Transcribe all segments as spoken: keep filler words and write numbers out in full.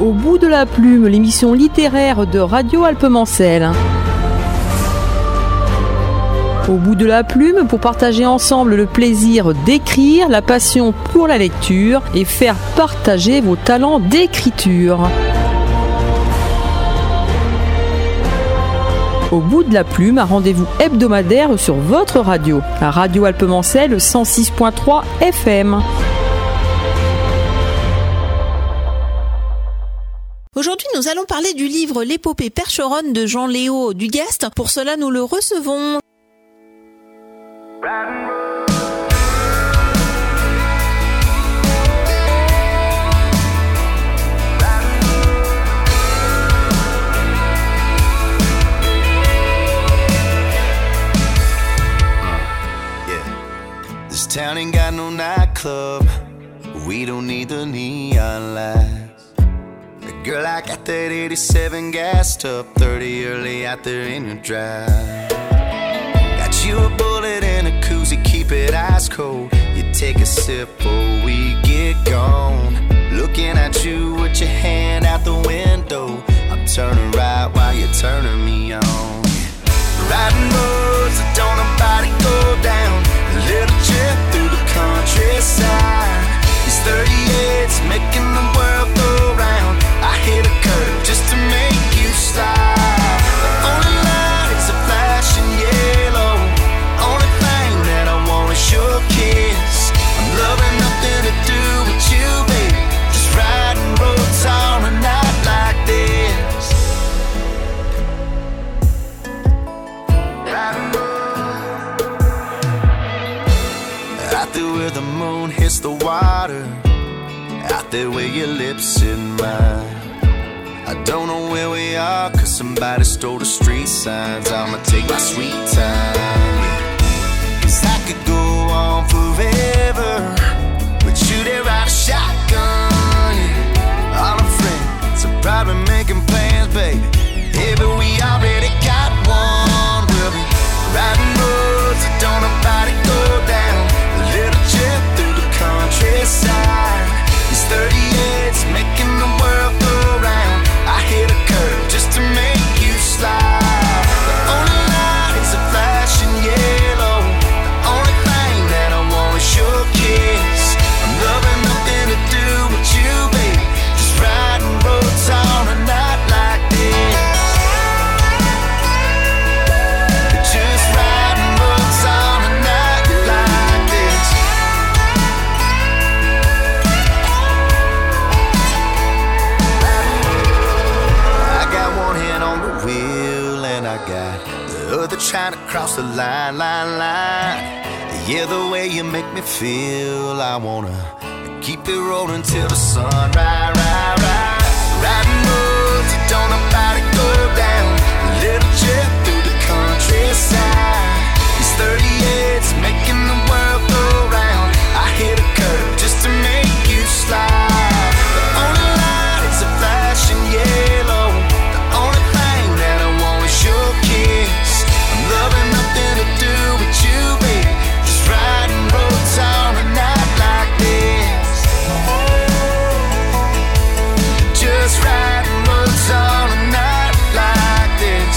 Au bout de la plume, l'émission littéraire de Radio Alpemancel. Au bout de la plume, pour partager ensemble le plaisir d'écrire, la passion pour la lecture et faire partager vos talents d'écriture. Au bout de la plume, un rendez-vous hebdomadaire sur votre radio, à Radio Alpemancel cent six point trois F M. Aujourd'hui, nous allons parler du livre L'épopée percheronne de Jean-Léo Duguestre. Pour cela, nous le recevons. This town ain't got no nightclub. We don't need the neon lights. Girl, I got that eighty-seven gassed up, thirty early out there in your drive. Got you a bullet and a koozie, keep it ice cold. You take a sip or we get gone. Looking at you with your hand out the window. I'm turning right while you're turning me on. Riding roads that don't nobody go down. A little trip through the countryside. These thirty-eights making the world go round. I hit a curve just to make you slide. The only lights are flashing yellow. Only thing that I want is your kiss. I'm loving nothing to do with you, baby. Just riding roads on a night like this. Riding roads out there where the moon hits the water. Out there where your lips in mine. I don't know where we are, cause somebody stole the street signs. I'ma take my sweet time, yeah. Cause I could go on forever with you there, ride a shotgun, yeah. All our friends are probably making plans, baby. Yeah, but we already got one. We'll be riding roads that don't nobody go down. A little trip through the countryside. These thirty-eights making the world go round. I hit a curve just to make you slide. The only lights are flashing yellow. The only thing that I want is your kiss. I'm loving nothing to do with you, baby. Just riding roads on a night like this. Just riding roads on a night like this. I got the other trying to cross the line, line, line. Yeah, the way you make me feel, I wanna keep it rolling till the sun rise, rise, rise. Riding roads that don't nobody go down. A little trip through the countryside. These thirty-eights making the world go round. I hit a curve just to make you slide. The only lights are flashing yellow. The only thing that I want is your kiss. I'm loving nothing to do with you, baby. Just riding roads on a night like this. Just riding roads on a night like this.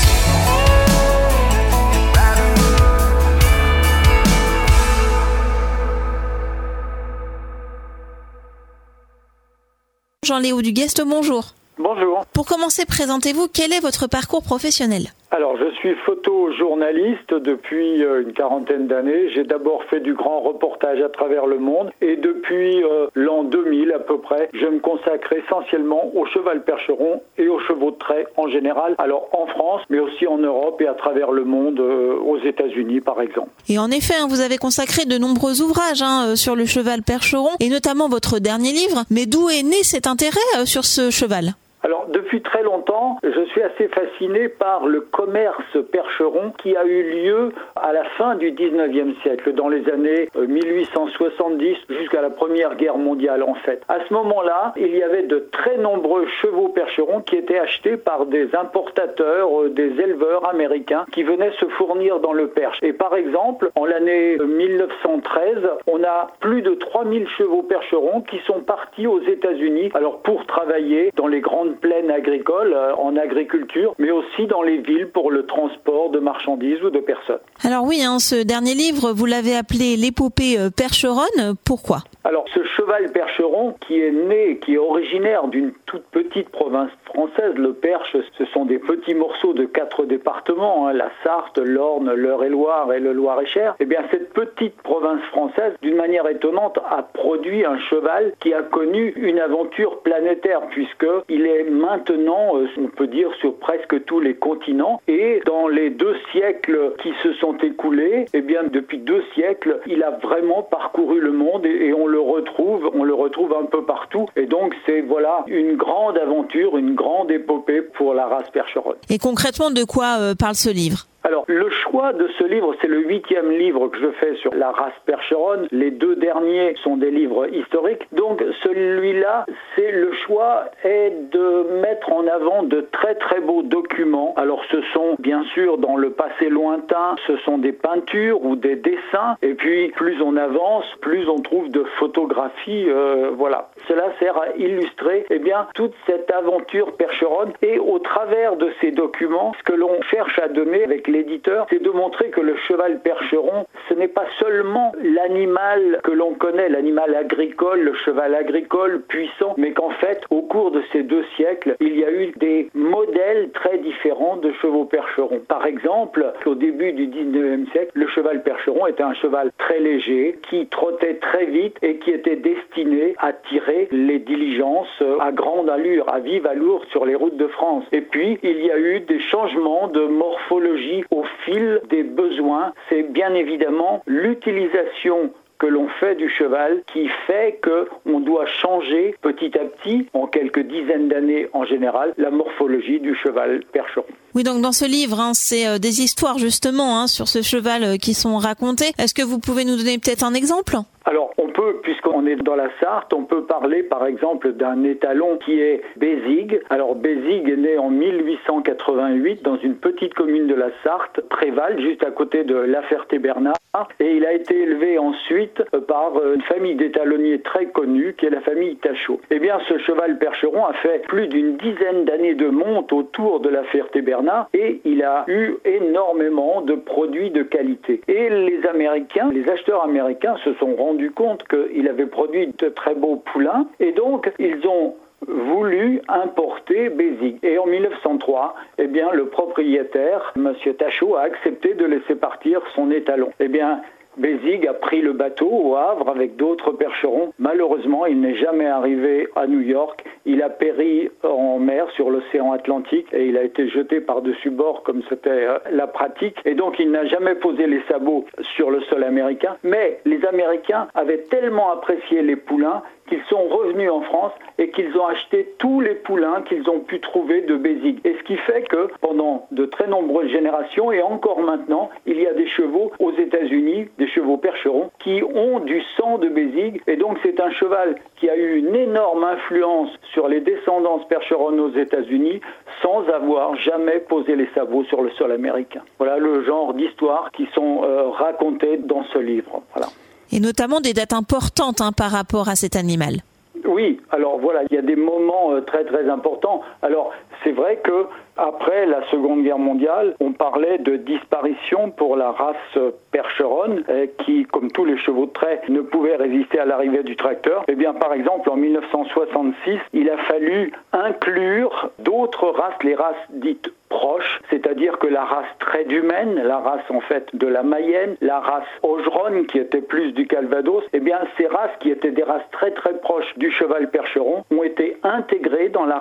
Jean-Léo Duguestre, bonjour. Bonjour. Pour commencer, présentez-vous, quel est votre parcours professionnel ? Alors, je suis photojournaliste depuis euh, une quarantaine d'années. J'ai d'abord fait du grand reportage à travers le monde et depuis euh, l'an deux mille à peu près, je me consacre essentiellement au cheval percheron et aux chevaux de trait en général. Alors, en France, mais aussi en Europe et à travers le monde, euh, aux États-Unis par exemple. Et en effet, hein, vous avez consacré de nombreux ouvrages hein, sur le cheval percheron et notamment votre dernier livre. Mais d'où est né cet intérêt euh, sur ce cheval ? Alors, depuis très longtemps, je suis assez fasciné par le commerce percheron qui a eu lieu à la fin du dix-neuvième siècle, dans les années mille huit cent soixante-dix jusqu'à la Première Guerre mondiale, en fait. À ce moment-là, il y avait de très nombreux chevaux percherons qui étaient achetés par des importateurs, des éleveurs américains qui venaient se fournir dans le perche. Et par exemple, en l'année mille neuf cent treize, on a plus de trois mille chevaux percherons qui sont partis aux États-Unis, alors pour travailler dans les grandes plaines agricoles, euh, en agriculture, mais aussi dans les villes pour le transport de marchandises ou de personnes. Alors oui, hein, ce dernier livre, vous l'avez appelé l'épopée percheronne. Pourquoi ? Alors, ce cheval percheron qui est né, qui est originaire d'une toute petite province française, le Perche, ce sont des petits morceaux de quatre départements, hein, la Sarthe, l'Orne, l'Eure-et-Loir et le Loir-et-Cher. Eh bien, cette petite province française, d'une manière étonnante, a produit un cheval qui a connu une aventure planétaire, puisqu'il est maintenant, on peut dire, sur presque tous les continents. Et dans les deux siècles qui se sont écoulés, eh bien, depuis deux siècles, il a vraiment parcouru le monde et, et on le retrouve, on le retrouve un peu partout. Et donc, c'est, voilà, une grande aventure, une grande épopée pour la race percheronne. Et concrètement, de quoi euh, parle ce livre ? Alors, le choix de ce livre, c'est le huitième livre que je fais sur la race percheronne. Les deux derniers sont des livres historiques. Donc, celui-là, c'est le choix est de mettre en avant de très très beaux documents. Alors, ce sont bien sûr dans le passé lointain, ce sont des peintures ou des dessins. Et puis, plus on avance, plus on trouve de photographies. Euh, voilà. Cela sert à illustrer, eh bien, toute cette aventure percheronne. Et au travers de ces documents, ce que l'on cherche à donner avec les l'éditeur, c'est de montrer que le cheval percheron, ce n'est pas seulement l'animal que l'on connaît, l'animal agricole, le cheval agricole puissant, mais qu'en fait, au cours de ces deux siècles, il y a eu des modèles très différents de chevaux percherons. Par exemple, au début du dix-neuvième siècle, le cheval percheron était un cheval très léger, qui trottait très vite et qui était destiné à tirer les diligences à grande allure, à vive allure sur les routes de France. Et puis, il y a eu des changements de morphologie au fil des besoins. C'est bien évidemment l'utilisation que l'on fait du cheval qui fait qu'on doit changer petit à petit, en quelques dizaines d'années en général, la morphologie du cheval percheron. Oui, donc dans ce livre, hein, c'est euh, des histoires justement hein, sur ce cheval euh, qui sont racontées. Est-ce que vous pouvez nous donner peut-être un exemple ? Alors, on peut, puisqu'on est dans la Sarthe, on peut parler par exemple d'un étalon qui est Bézigue. Alors, Bézigue est né en mille huit cent quatre-vingt-huit dans une petite commune de la Sarthe, Préval, juste à côté de La Ferté-Bernard. Et il a été élevé ensuite par une famille d'étalonniers très connue, qui est la famille Tachot. Eh bien, ce cheval percheron a fait plus d'une dizaine d'années de monte autour de La Ferté-Bernard et il a eu énormément de produits de qualité. Et les Américains, les acheteurs américains se sont rendus compte qu'il avait produit de très beaux poulains et donc ils ont voulu importer Bézigue. Et en mille neuf cent trois, eh bien, le propriétaire, M. Tachot, a accepté de laisser partir son étalon. Eh bien, Bézigue a pris le bateau au Havre avec d'autres percherons. Malheureusement, il n'est jamais arrivé à New York. Il a péri en mer sur l'océan Atlantique et il a été jeté par-dessus bord comme c'était la pratique. Et donc, il n'a jamais posé les sabots sur le sol américain. Mais les Américains avaient tellement apprécié les poulains qu'ils sont revenus en France et qu'ils ont acheté tous les poulains qu'ils ont pu trouver de Bézigue. Et ce qui fait que pendant de très nombreuses générations et encore maintenant, il y a des chevaux aux États-Unis, des chevaux percherons, qui ont du sang de Bézigue. Et donc c'est un cheval qui a eu une énorme influence sur les descendances percheronnes aux États-Unis sans avoir jamais posé les sabots sur le sol américain. Voilà le genre d'histoires qui sont euh, racontées dans ce livre. Voilà. Et notamment des dates importantes hein, par rapport à cet animal. Oui, alors voilà, il y a des moments euh, très très importants. Alors c'est vrai que après la Seconde Guerre mondiale, on parlait de disparition pour la race percheronne euh, qui, comme tous les chevaux de trait, ne pouvait résister à l'arrivée du tracteur. Eh bien, par exemple, en mille neuf cent soixante-six, il a fallu inclure d'autres races, les races dites proches, c'est-à-dire que la race trait humaine, la race en fait de la Mayenne, la race Augeronne qui était plus du Calvados, eh bien ces races qui étaient des races très très proches du cheval percheron ont été intégrées dans la race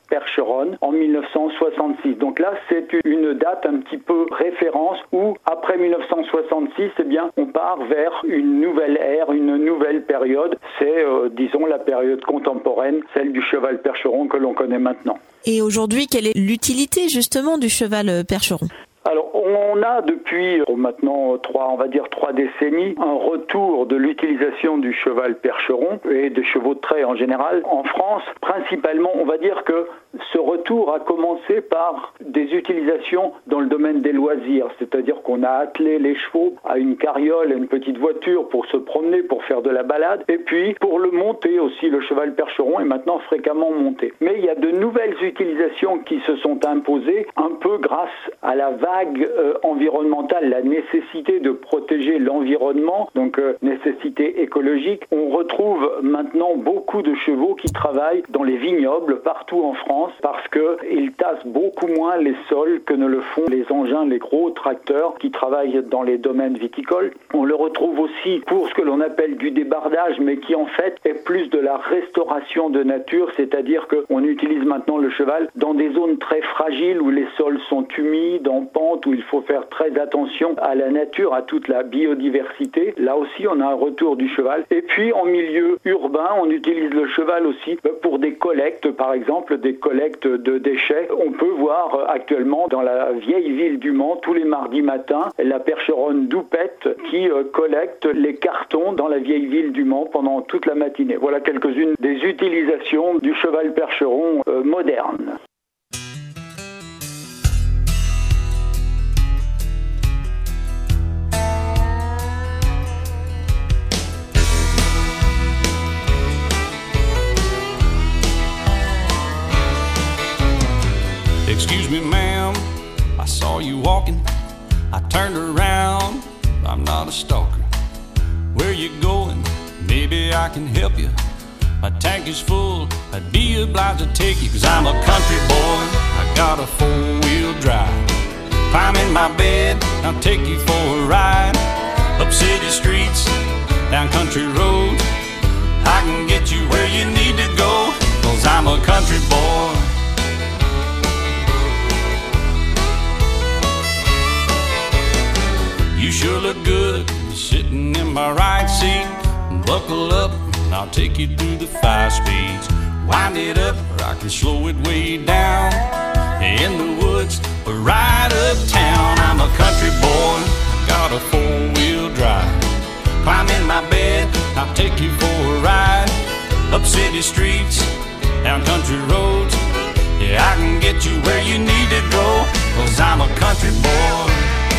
Percheron en mille neuf cent soixante-six. Donc là, c'est une date un petit peu référence où, après mille neuf cent soixante-six, eh bien, on part vers une nouvelle ère, une nouvelle période. C'est, euh, disons, la période contemporaine, celle du cheval Percheron que l'on connaît maintenant. Et aujourd'hui, quelle est l'utilité justement du cheval Percheron ? Alors, on a depuis maintenant trois, on va dire trois décennies, un retour de l'utilisation du cheval Percheron et des chevaux de trait en général. En France, principalement, on va dire que ce retour a commencé par des utilisations dans le domaine des loisirs, c'est-à-dire qu'on a attelé les chevaux à une carriole, à une petite voiture pour se promener, pour faire de la balade, et puis pour le monter aussi, le cheval Percheron est maintenant fréquemment monté. Mais il y a de nouvelles utilisations qui se sont imposées, un peu grâce à la vague euh, environnementale, la nécessité de protéger l'environnement, donc euh, nécessité écologique. On retrouve maintenant beaucoup de chevaux qui travaillent dans les vignobles partout en France parce qu'ils tassent beaucoup moins les sols que ne le font les engins, les gros tracteurs qui travaillent dans les domaines viticoles. On le retrouve aussi pour ce que l'on appelle du débardage, mais qui en fait est plus de la restauration de nature, c'est-à-dire qu'on utilise maintenant le cheval dans des zones très fragiles où les sols sont humides, en pente, où il faut faire très attention à la nature, à toute la biodiversité. Là aussi, on a un retour du cheval. Et puis, en milieu urbain, on utilise le cheval aussi pour des collectes, par exemple, des collectes de déchets. On peut voir actuellement dans la vieille ville du Mans, tous les mardis matins, la percheronne Doupette qui collecte les cartons dans la vieille ville du Mans pendant toute la matinée. Voilà quelques-unes des utilisations du cheval percheron euh, moderne. Excuse me, ma'am, I saw you walking. I turned around, I'm not a stalker. Where you going? Maybe I can help you. My tank is full, I'd be obliged to take you, 'cause I'm a country boy, I got a four-wheel drive. Climb in my bed, I'll take you for a ride. Up city streets, down country roads, I can get you where you need to go, 'cause I'm a country boy. You sure look good sitting in my right seat. Buckle up and I'll take you through the five speeds. Wind it up or I can slow it way down. In the woods or right uptown. I'm a country boy, got a four-wheel drive. Climb in my bed, I'll take you for a ride. Up city streets, down country roads, yeah, I can get you where you need to go, 'cause I'm a country boy.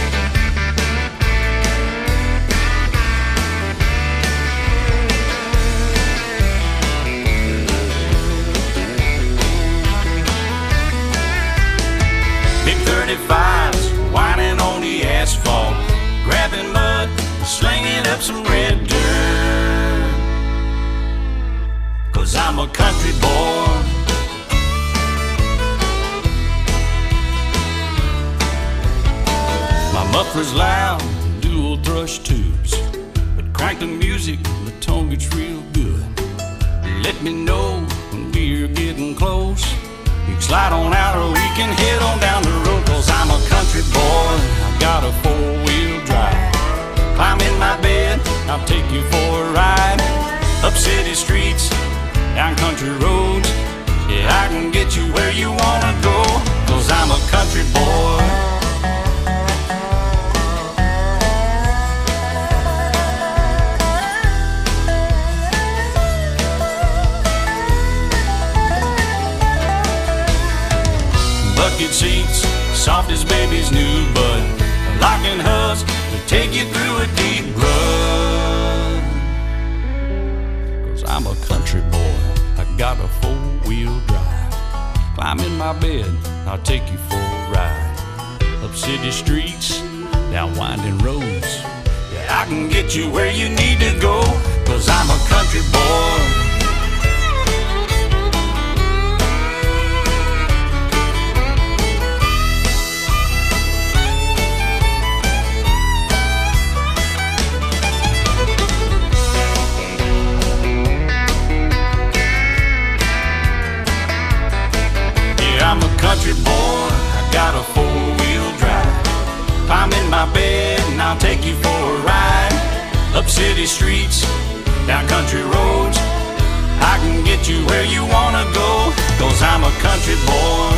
thirty-fives, whining on the asphalt, grabbing mud, slinging up some red dirt, 'cause I'm a country boy. My muffler's loud, dual thrush tubes, but crank the music, the tone gets real good. Let me know when we're getting close. You can slide on out or we can head on down the road, 'cause I'm a country boy, I've got a four-wheel drive. Climb in my bed, I'll take you for a ride. Up city streets, down country roads, yeah, I can get you where you wanna go, 'cause I'm a country boy. Bucket seats, soft as baby's new bud, locking hubs to take you through a deep rut, 'cause I'm a country boy, I got a four-wheel drive. Climb in my bed, I'll take you for a ride. Up city streets, down winding roads, yeah, I can get you where you need to go, 'cause I'm a country boy. I'll take you for a ride. Up city streets, down country roads. I can get you where you wanna go, 'cause I'm a country boy.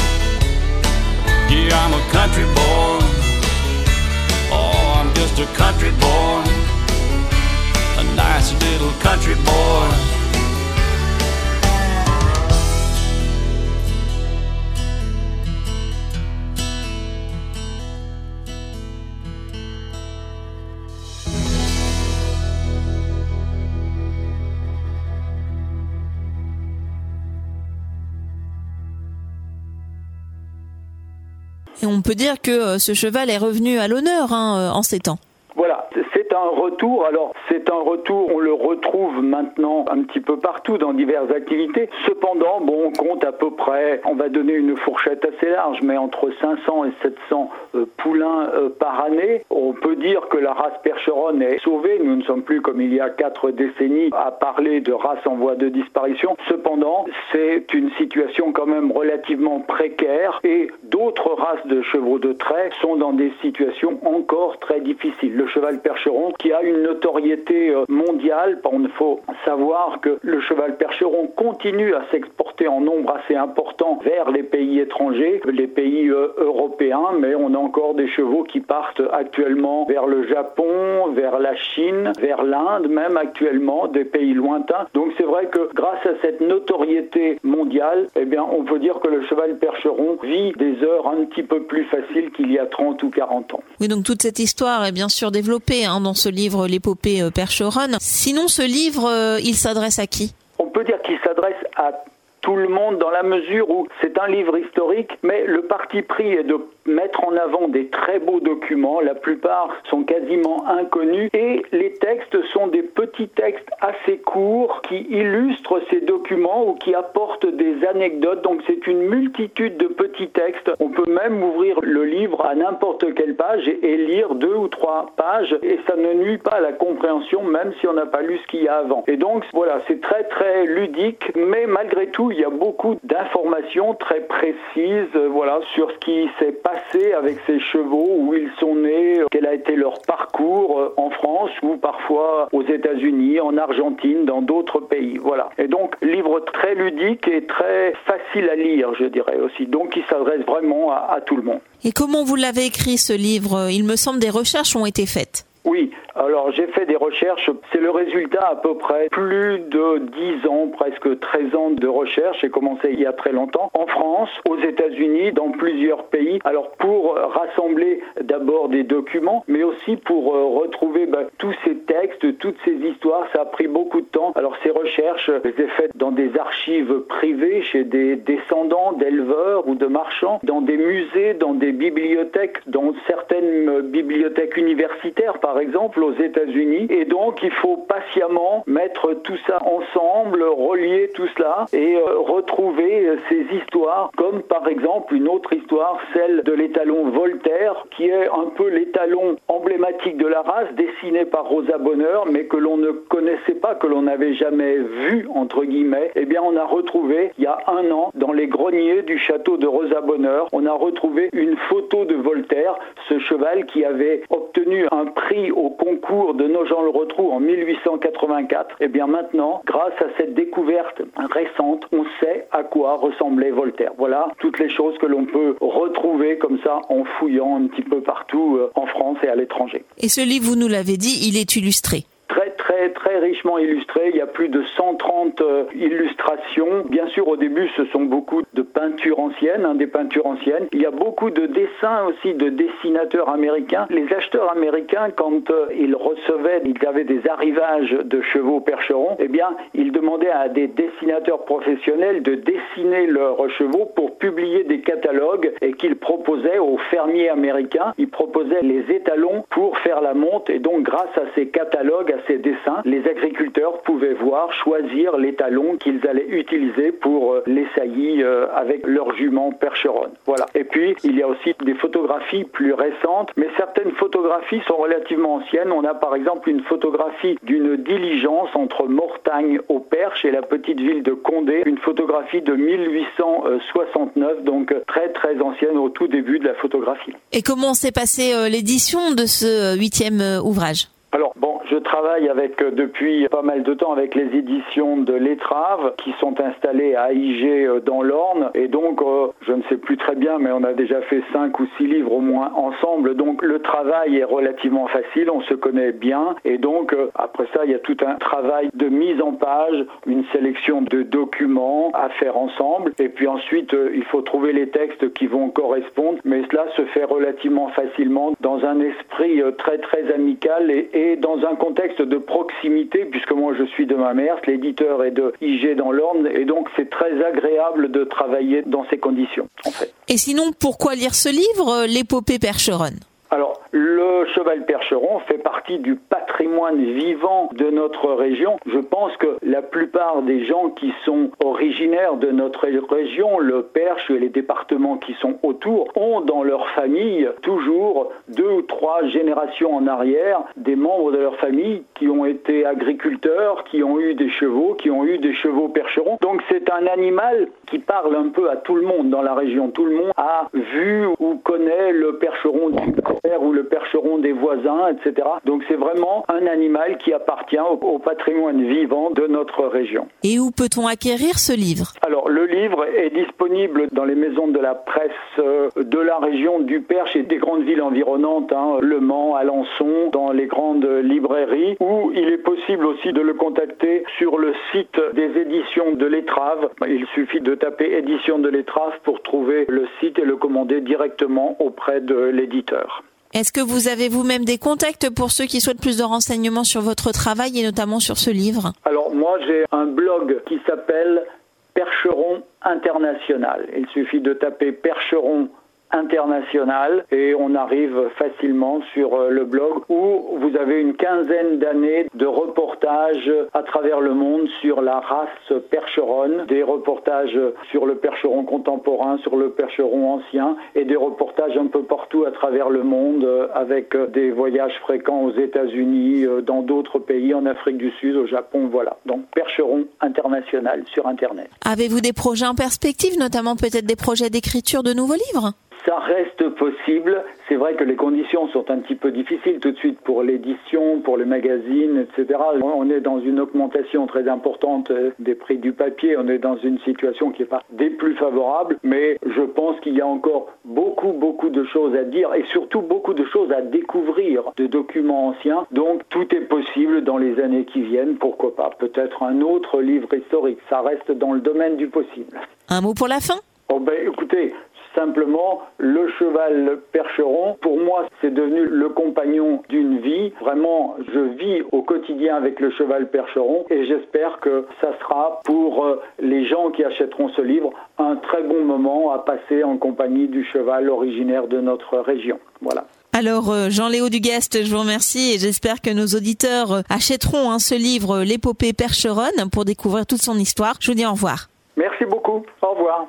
Yeah, I'm a country boy. Oh, I'm just a country boy. A nice little country boy. Et on peut dire que ce cheval est revenu à l'honneur hein, en ces temps. Voilà, c'est un retour. Alors, c'est un retour, on le retrouve maintenant un petit peu partout dans diverses activités. Cependant, bon, on compte à peu près, on va donner une fourchette assez large, mais entre cinq cents et sept cents euh, poulains euh, par année. On peut dire que la race percheronne est sauvée. Nous ne sommes plus, comme il y a quatre décennies, à parler de race en voie de disparition. Cependant, c'est une situation quand même relativement précaire et d'autres races de chevaux de trait sont dans des situations encore très difficiles. Le cheval percheron qui a une notoriété mondiale, il faut savoir que le cheval percheron continue à s'exporter en nombre assez important vers les pays étrangers, les pays euh, européens, mais on a encore des chevaux qui partent actuellement vers le Japon, vers la Chine, vers l'Inde même actuellement, des pays lointains. Donc c'est vrai que grâce à cette notoriété mondiale, eh bien on peut dire que le cheval percheron vit des heures un petit peu plus faciles qu'il y a trente ou quarante ans. Oui, donc toute cette histoire est bien sûr développée hein, dans ce livre, l'épopée euh, percheronne. Sinon, ce livre, euh, il s'adresse à qui ? On peut dire qu'il s'adresse à tout le monde dans la mesure où c'est un livre historique, mais le parti pris est de mettre en avant des très beaux documents. La plupart sont quasiment inconnus et les textes sont des petits textes assez courts qui illustrent ces documents ou qui apportent des anecdotes. Donc c'est une multitude de petits textes. On peut même ouvrir le livre à n'importe quelle page et lire deux ou trois pages et ça ne nuit pas à la compréhension même si on n'a pas lu ce qu'il y a avant. Et donc voilà, c'est très très ludique, mais malgré tout il y a beaucoup d'informations très précises euh, voilà, sur ce qui s'est passé avec ces chevaux, où ils sont nés, quel a été leur parcours euh, en France ou parfois aux États-Unis, en Argentine, dans d'autres pays. Voilà. Et donc, livre très ludique et très facile à lire, je dirais aussi. Donc, il s'adresse vraiment à, à tout le monde. Et comment vous l'avez écrit ce livre ? Il me semble des recherches ont été faites. Oui, alors j'ai fait des recherches, c'est le résultat à peu près plus de dix ans, presque treize ans de recherche, j'ai commencé il y a très longtemps, en France, aux États-Unis, dans plusieurs pays, alors pour rassembler d'abord des documents, mais aussi pour euh, retrouver bah, tous ces textes, toutes ces histoires, ça a pris beaucoup de temps. Alors ces recherches, je les ai faites dans des archives privées, chez des descendants d'éleveurs ou de marchands, dans des musées, dans des bibliothèques, dans certaines bibliothèques universitaires, par Par exemple aux États-Unis, et donc il faut patiemment mettre tout ça ensemble, relier tout cela et euh, retrouver ces histoires, comme par exemple une autre histoire, celle de l'étalon Voltaire, qui est un peu l'étalon emblématique de la race, dessiné par Rosa Bonheur, mais que l'on ne connaissait pas, que l'on n'avait jamais vu, entre guillemets. Eh bien on a retrouvé, il y a un an, dans les greniers du château de Rosa Bonheur, on a retrouvé une photo de Voltaire, ce cheval qui avait obtenu un prix au concours de Nogent-le-Rotrou en mille huit cent quatre-vingt-quatre, et bien maintenant, grâce à cette découverte récente, on sait à quoi ressemblait Voltaire. Voilà toutes les choses que l'on peut retrouver comme ça en fouillant un petit peu partout en France et à l'étranger. Et ce livre, vous nous l'avez dit, il est illustré. Très, très, très richement illustré. Il y a plus de cent trente euh, illustrations. Bien sûr, au début, ce sont beaucoup de peintures anciennes, hein, des peintures anciennes. Il y a beaucoup de dessins aussi de dessinateurs américains. Les acheteurs américains, quand euh, ils recevaient, ils avaient des arrivages de chevaux percherons, eh bien, ils demandaient à des dessinateurs professionnels de dessiner leurs chevaux pour publier des catalogues et qu'ils proposaient aux fermiers américains. Ils proposaient les étalons pour faire la monte et donc, grâce à ces catalogues, à ces dessins, matin, les agriculteurs pouvaient voir, choisir les talons qu'ils allaient utiliser pour euh, les saillies euh, avec leurs juments percheronnes. Voilà. Et puis, il y a aussi des photographies plus récentes, mais certaines photographies sont relativement anciennes. On a par exemple une photographie d'une diligence entre Mortagne au Perche et la petite ville de Condé, une photographie de mille huit cent soixante-neuf, donc très très ancienne, au tout début de la photographie. Et comment s'est passée euh, l'édition de ce huitième euh, ouvrage ? Alors bon, je travaille avec depuis pas mal de temps avec les éditions de l'Étrave qui sont installées à Aigé dans l'Orne, et donc euh, je ne sais plus très bien, mais on a déjà fait cinq ou six livres au moins ensemble, donc le travail est relativement facile, on se connaît bien, et donc euh, après ça il y a tout un travail de mise en page, une sélection de documents à faire ensemble, et puis ensuite euh, il faut trouver les textes qui vont correspondre, mais cela se fait relativement facilement dans un esprit euh, très très amical et, et Et dans un contexte de proximité, puisque moi je suis de Mamers, l'éditeur est de Aigé dans l'Orne, et donc c'est très agréable de travailler dans ces conditions, en fait. Et sinon, pourquoi lire ce livre, l'épopée percheronne ? Alors, le cheval percheron fait partie du patrimoine vivant de notre région. Je pense que la plupart des gens qui sont originaires de notre région, le Perche et les départements qui sont autour, ont dans leur famille toujours deux ou trois générations en arrière des membres de leur famille qui ont été agriculteurs, qui ont eu des chevaux, qui ont eu des chevaux percherons. Donc c'est un animal qui parle un peu à tout le monde dans la région. Tout le monde a vu ou connaît le percheron du père ou le percheron des voisins, et cetera. Donc c'est vraiment un animal qui appartient au, au patrimoine vivant de notre région. Et où peut-on acquérir ce livre ? Alors le livre est disponible dans les maisons de la presse euh, de la région du Perche et des grandes villes environnantes, hein, Le Mans, Alençon, dans les grandes librairies, où il est possible aussi de le contacter sur le site des éditions de l'Étrave. Il suffit de taper éditions de l'Étrave pour trouver le site et le commander directement auprès de l'éditeur. Est-ce que vous avez vous-même des contacts pour ceux qui souhaitent plus de renseignements sur votre travail et notamment sur ce livre ? Alors moi j'ai un blog qui s'appelle Percheron International. Il suffit de taper Percheron International et on arrive facilement sur le blog où vous avez une quinzaine d'années de reportages à travers le monde sur la race percheronne, des reportages sur le percheron contemporain, sur le percheron ancien et des reportages un peu partout à travers le monde avec des voyages fréquents aux États-Unis, dans d'autres pays, en Afrique du Sud, au Japon, voilà. Donc Percheron International sur Internet. Avez-vous des projets en perspective, notamment peut-être des projets d'écriture de nouveaux livres ? Ça reste possible. C'est vrai que les conditions sont un petit peu difficiles tout de suite pour l'édition, pour les magazines, et cetera. On est dans une augmentation très importante des prix du papier. On est dans une situation qui n'est pas des plus favorables. Mais je pense qu'il y a encore beaucoup, beaucoup de choses à dire et surtout beaucoup de choses à découvrir de documents anciens. Donc tout est possible dans les années qui viennent. Pourquoi pas ? Peut-être un autre livre historique. Ça reste dans le domaine du possible. Un mot pour la fin ? Oh ben, écoutez, simplement, le cheval percheron, pour moi, c'est devenu le compagnon d'une vie. Vraiment, je vis au quotidien avec le cheval percheron et j'espère que ça sera pour les gens qui achèteront ce livre un très bon moment à passer en compagnie du cheval originaire de notre région. Voilà. Alors, Jean-Léo Duguest, je vous remercie et j'espère que nos auditeurs achèteront hein, ce livre, l'épopée percheronne, pour découvrir toute son histoire. Je vous dis au revoir. Merci beaucoup. Au revoir.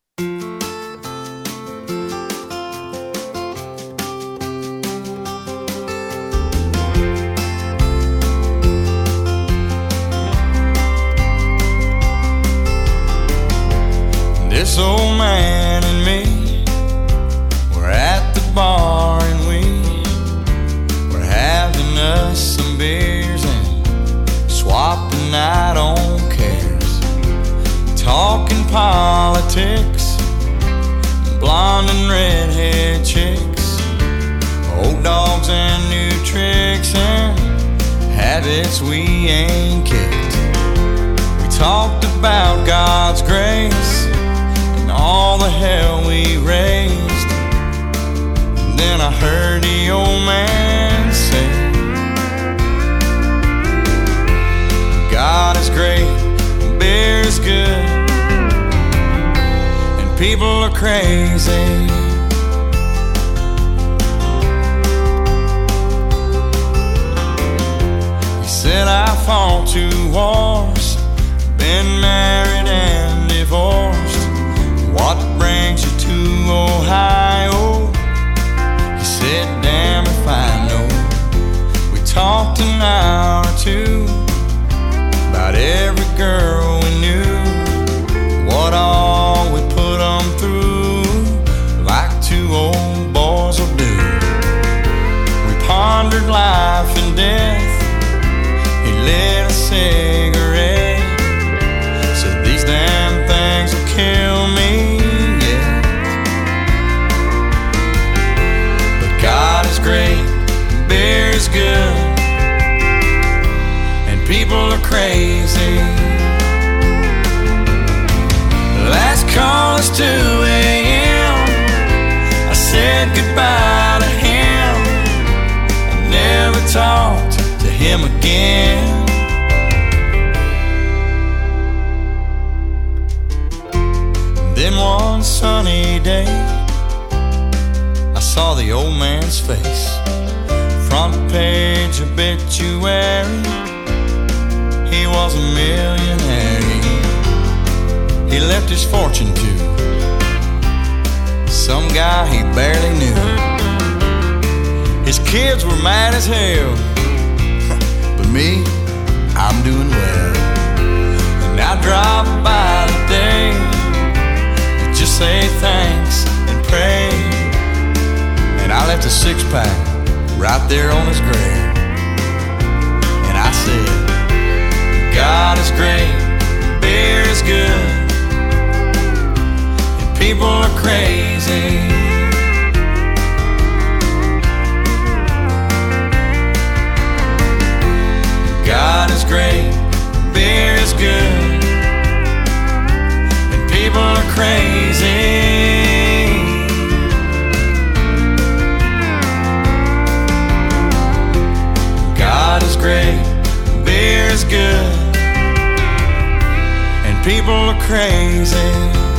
This old man and me, we're at the bar and we, we're having us some beers and swapping out on cares, talking politics, blonde and redhead chicks, old dogs and new tricks and habits we ain't kicked. We talked about God's grace, all the hell we raised. And then I heard the old man say, God is great, beer is good, and people are crazy. He said I fought two wars, been married and divorced. What brings you to Ohio? He said, damn if I know. We talked an hour or two about every girl we knew, what all we put them through, like two old boys will do. We pondered life and death. He lit a cigarette, said these damn things will kill me, yeah. But God is great, beer is good, and people are crazy. Last call is two a.m. I said goodbye to him. I never talked to him again. Then one sunny day, I saw the old man's face. Front page obituary, he was a millionaire. He left his fortune to some guy he barely knew. His kids were mad as hell, but me, I'm doing well. And I drive by today to just say thanks and pray. And I left a six-pack right there on his grave. And I said, God is great, beer is good, people are crazy. God is great, beer is good, and people are crazy. God is great, beer is good, and people are crazy.